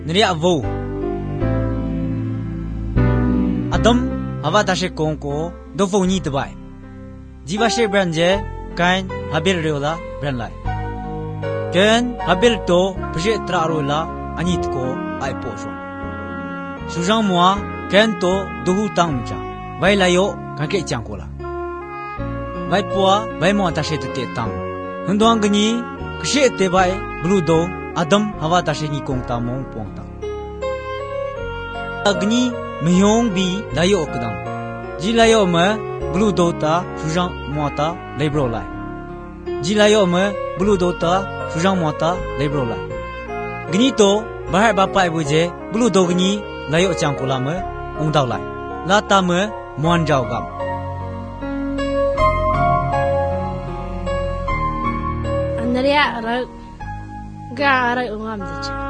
Neria vo Adam hava tashe kongko do vo ni tabai Jiva she branje kain habil reola brand lai Ken habil to pje trarola anit ko ai posho Sujang moi ken to dohu tangja vai layo kake changkola Vai poa vai mo tashe te tang Hndong gni kshe te bai bludo Adam hava tashe ni kong ta mong pong ta Agni myong bi layo okdam Ji layo me bludo ta sujang mo ta lebro lai Ji layo me bludo ta sujang mo ta lebro lai Gni to bahai bapai buje bludo gni layo changkola me ong dau lai La ta me mon jaw gam Neria ra ga ra ungam je